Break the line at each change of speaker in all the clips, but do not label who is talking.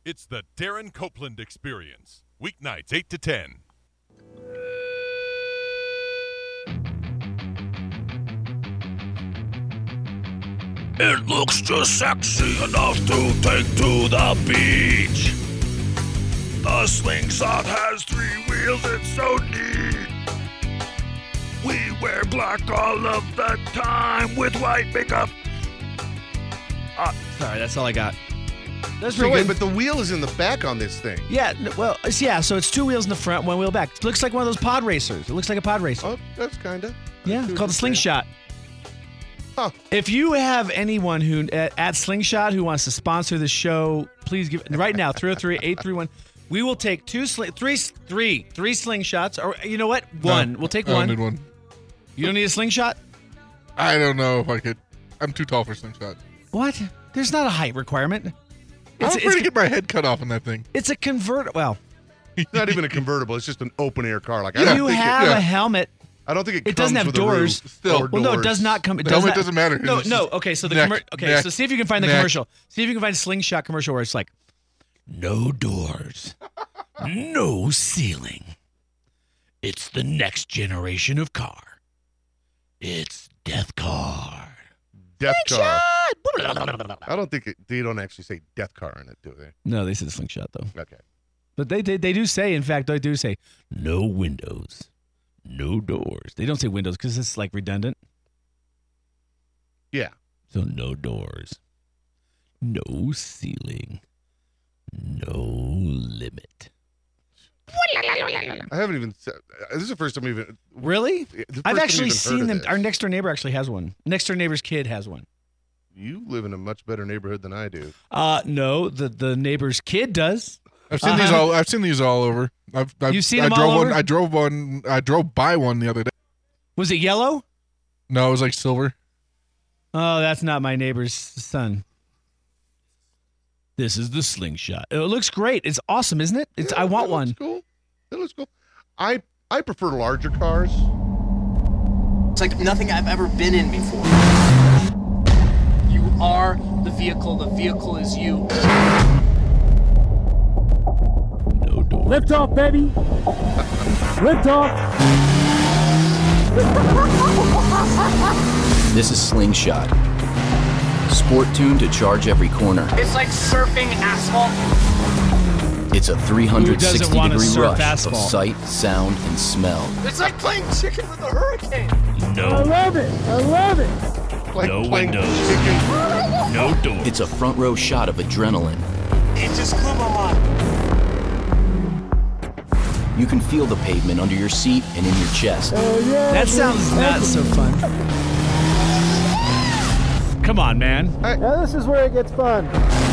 It's the Darren Copeland Experience. Weeknights 8 to 10.
It looks just sexy enough to take to the beach. The slingshot has 3 wheels, it's so neat. We wear black all of the time with white makeup.
Sorry, that's all I got. That's
So
pretty
wait,
good.
but the wheel is in the back on this thing.
Yeah, so it's 2 wheels in the front, 1 wheel back. It looks like one of those pod racers. It looks like a pod racer.
Oh, that's kind of.
Yeah, called a Slingshot.
Huh.
If you have anyone who at Slingshot who wants to sponsor the show, please give right now 303-831. We will take three slingshots, or you know what? One. We'll take
I don't
one.
need one.
You don't need a slingshot?
I don't know if I could. I'm too tall for slingshot.
What? There's not a height requirement.
I'm afraid to get my head cut off in that thing.
It's a convert. Well,
It's not even a convertible. It's just an open air car. Like I
if
don't
you
think
have
it,
a helmet.
I don't think it
doesn't
comes
have
with
doors.
A roof
Still.
or
Well, no, it
doors.
does not come.
The helmet doesn't matter.
No,
It's
no.
just
Okay, so the
neck,
so see if you can find the
neck.
commercial. See if you can find a Slingshot commercial where it's like, no doors, no ceiling. It's the next generation of car. It's Death Car.
Death car.
Slingshot!
I don't think they don't actually say death car in it, do they?
No, they said Slingshot though.
Okay.
But they do say, in fact, they do say no windows, no doors. They don't say windows because it's like redundant.
Yeah.
So no doors, no ceiling, no limit.
I haven't even. This is the first time I've even.
Really?
the first
I've
time
actually
I've even heard
seen
of
them.
this.
Our next door neighbor actually has one. Next door neighbor's kid has one.
You live in a much better neighborhood than I do.
No, the neighbor's kid does.
I've seen these all. I've seen these all over.
You've seen
I
them
drove
all
one.
over?
I drove one. I drove by one the other day.
Was it yellow?
No, it was like silver.
Oh, that's not my neighbor's son. This is the Slingshot. It looks great. It's awesome, isn't it? It's.
Yeah,
I want
that
one.
looks cool. That looks cool. I prefer larger cars.
It's like nothing I've ever been in before. You are the vehicle is you.
No door.
Lift off, baby. Lift off.
This is Slingshot. Sport tuned to charge every corner.
It's like surfing asphalt.
It's a
Who doesn't wanna
360-degree
surf
rush
asphalt?
of sight, sound, and smell.
It's like playing chicken with a hurricane.
I
No.
love it. I love it.
Like
No
playing
windows.
chicken.
No door.
It's a front row shot of adrenaline.
It just blew my mind.
You can feel the pavement under your seat and in your chest.
Oh, yeah.
That sounds not so fun. Come on, man.
Now this is where it gets fun.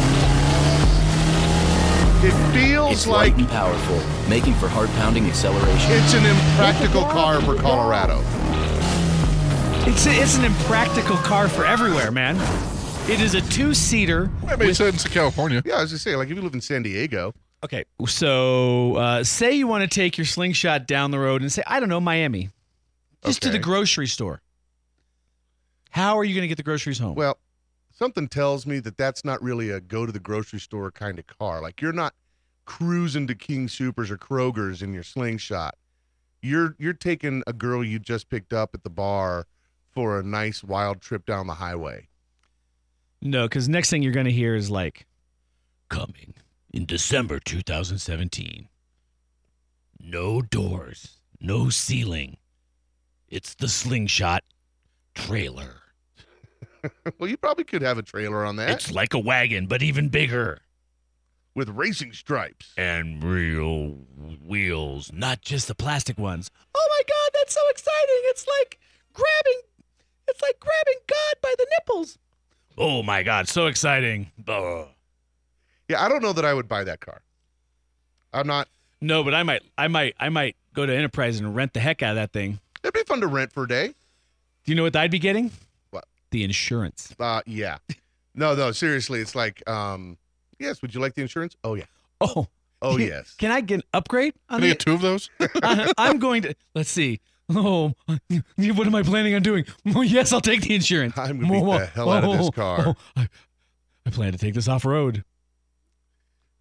It feels
It's
like
light and powerful, making for heart-pounding acceleration.
it's an impractical car for Colorado.
It's an impractical car for everywhere, man. It is a 2-seater.
That made sense in California.
Yeah, I was just saying, like if you live in San Diego.
Okay, so say you want to take your Slingshot down the road and say, I don't know, Miami, just to the
Okay.
grocery store. How are you going to get the groceries home?
Well, something tells me that that's not really a go to the grocery store kind of car. Like you're not cruising to King Soopers or Kroger's in your Slingshot. You're taking a girl you just picked up at the bar for a nice wild trip down the highway.
No, because next thing you're going to hear is like, coming in December 2017. No doors, no ceiling. It's the Slingshot trailer.
Well, you probably could have a trailer on that
It's like a wagon, but even bigger.
with racing stripes.
And real wheels, not just the plastic ones. Oh my God, that's so exciting! It's like grabbing God by the nipples. Oh my God, so exciting! Ugh.
Yeah, I don't know that I would buy that car. I'm not.
No, but I might go to Enterprise and rent the heck out of that thing.
It'd be fun to rent for a day.
Do you know what I'd be getting?
What?
The insurance.
Yeah. No, seriously, it's like, yes, would you like the insurance? Oh, yeah.
Oh.
Oh, yes.
Can I get an upgrade on
Can I get 2 of those?
I'm going to, let's see. Oh, what am I planning on doing? Oh, yes, I'll take the insurance.
I'm going to beat the hell out of this car.
I plan to take this off-road.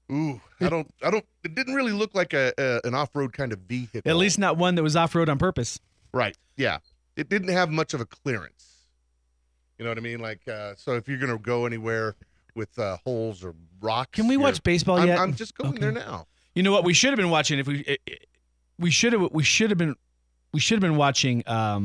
Ooh, I don't. It didn't really look like an off-road kind of vehicle.
At least not one that was off-road on purpose.
Right. Yeah. It didn't have much of a clearance. You know what I mean? Like, so if you're gonna go anywhere with holes or rocks,
Can we watch baseball yet?
I'm just going
Okay.
there now.
You know what? We should have been watching. If we should have been watching.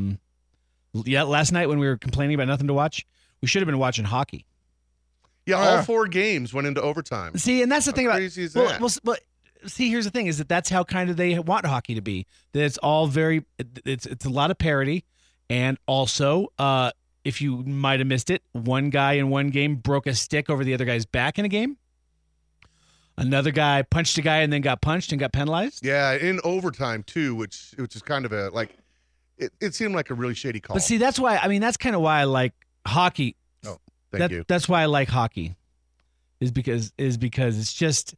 Last night when we were complaining about nothing to watch, we should have been watching hockey.
Yeah, all 4 games went into overtime.
See, and that's the thing about.
crazy is that?
Well, see, here's the thing: is that's how kind of they want hockey to be. That it's all very. It's a lot of parody, and also, if you might have missed it, one guy in one game broke a stick over the other guy's back in a game. Another guy punched a guy and then got punched and got penalized.
Yeah, in overtime too, which is kind of a like. It seemed like a really shady call.
But see, that's why. I mean, that's kind of why I like hockey.
Oh, thank you.
That's why I like hockey. Is because it's just.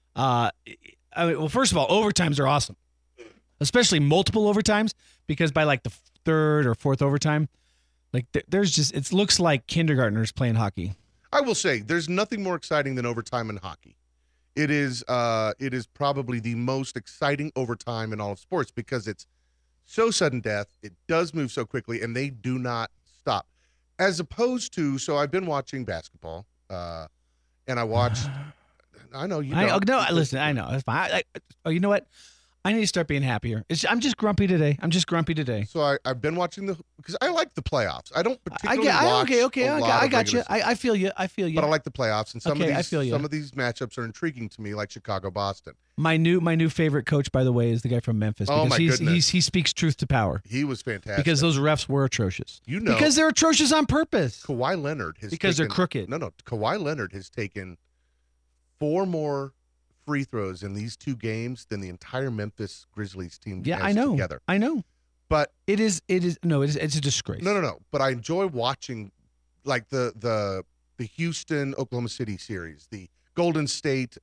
Well, first of all, overtimes are awesome, especially multiple overtimes. Because by like the third or fourth overtime, like there's just it looks like kindergartners playing hockey.
I will say, there's nothing more exciting than overtime in hockey. It is probably the most exciting overtime in all of sports because it's so sudden death. It does move so quickly, and they do not stop. As opposed to, so I've been watching basketball, and I watched. I know you.
Listen, I know. That's fine. You know what? I need to start being happier. I'm just grumpy today.
So I've been watching because I like the playoffs. I don't particularly watch
I got you. I feel you.
But I like the playoffs, and some
I feel you.
some of these matchups are intriguing to me, like Chicago-Boston.
My new favorite coach, by the way, is the guy from Memphis.
Oh, my goodness.
He speaks truth to power.
He was fantastic.
Because those refs were atrocious.
Because
they're atrocious on purpose.
Kawhi Leonard has
they're crooked.
No. Kawhi Leonard has taken 4 more free throws in these 2 games than the entire Memphis Grizzlies team has together.
I know.
But
it's a disgrace.
No. But I enjoy watching like the Houston Oklahoma City series, the Golden State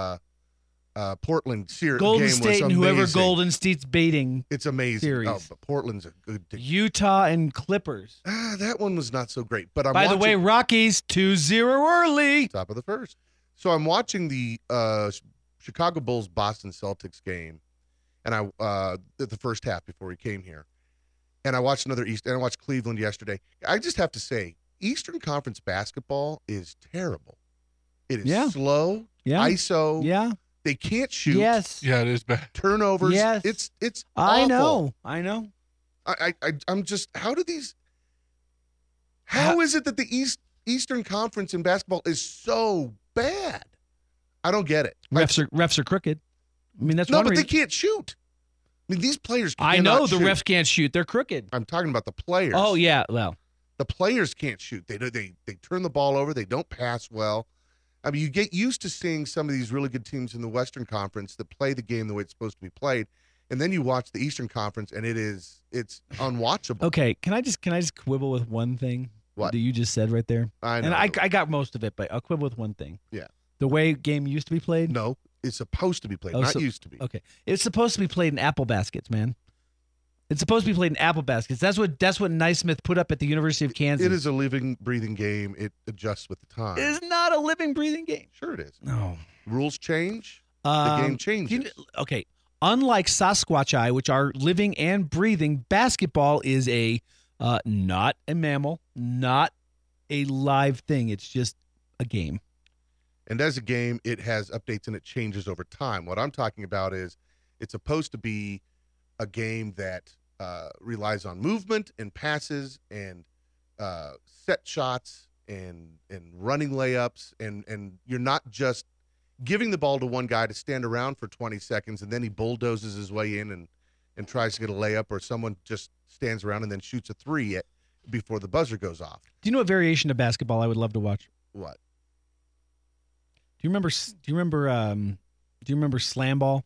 Portland series.
Golden
game
State
was
and whoever
amazing.
Golden State's baiting.
It's amazing.
Series.
Oh, but Portland's a good team.
Utah and Clippers.
That one was not so great. But
By the way, Rockies 2-0 early.
Top of the first. So I'm watching the Chicago Bulls Boston Celtics game, and I the first half before we came here, and I watched and I watched Cleveland yesterday. I just have to say, Eastern Conference basketball is terrible. It is slow.
Yeah.
ISO.
Yeah.
They can't shoot.
Yes.
Yeah, it is bad.
Turnovers.
Yes.
It's awful.
I know.
I'm just, how is it that the Eastern Conference in basketball is so bad? I don't get it.
Refs are crooked. I mean, that's
no,
one
but
reason.
they can't shoot. I mean, these players
I
cannot
know the
shoot.
refs can't shoot. They're crooked.
I'm talking about the players.
Oh yeah, well,
the players can't shoot. They turn the ball over. They don't pass well. I mean, you get used to seeing some of these really good teams in the Western Conference that play the game the way it's supposed to be played, and then you watch the Eastern Conference, and it's unwatchable.
Okay, can I just quibble with one thing?
What?
that you just said right there?
I know.
And I got most of it, but I'll quibble with one thing.
Yeah.
The way game used to be played.
No, it's supposed to be played,
Oh,
not
so-
used to be.
Okay, it's supposed to be played in apple baskets, man. It's supposed to be played in apple baskets. That's what Naismith put up at the University of Kansas.
It is a living, breathing game. It adjusts with the time.
It is not a living, breathing game.
Sure it is.
No.
Rules change. The game changes.
Okay. Unlike Sasquatch, which are living and breathing, basketball is not a mammal, not a live thing. It's just a game.
And as a game, it has updates and it changes over time. What I'm talking about is it's supposed to be a game that relies on movement and passes and set shots and running layups. And you're not just giving the ball to one guy to stand around for 20 seconds and then he bulldozes his way in and tries to get a layup, or someone just stands around and then shoots a 3 before the buzzer goes off.
Do you know what variation of basketball I would love to watch?
What?
Do you remember slam ball?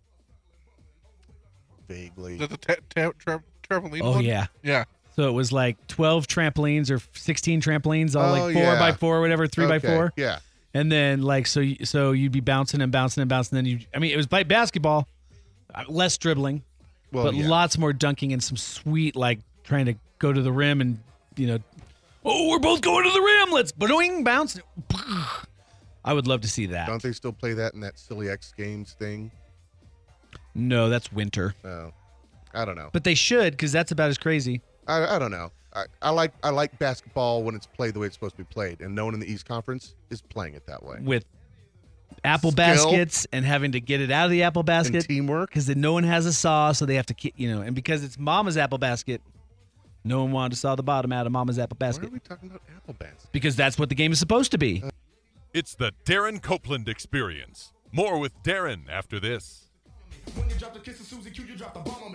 Vaguely.
Is that the trampoline
Oh
one?
yeah.
Yeah.
So it was like 12 trampolines or 16 trampolines, all like 4x4, whatever, 3x4.
Yeah.
And then like so you'd be bouncing and bouncing and bouncing. Then it was like basketball, less dribbling, but lots more dunking and some sweet like trying to go to the rim and we're both going to the rim. Let's boing bounce. I would love to see that.
Don't they still play that in that silly X Games thing?
No, that's winter.
No, I don't know.
But they should, because that's about as crazy.
I don't know. I like basketball when it's played the way it's supposed to be played, and no one in the East Conference is playing it that way.
With apple
Skill.
baskets and having to get it out of the apple
And
basket
teamwork.
because no one has a saw, so they have to, and because it's Mama's apple basket, no one wanted to saw the bottom out of Mama's apple
Why
basket
are we talking about apple baskets?
because that's what the game is supposed to be.
It's the Darren Copeland Experience. More with Darren after this.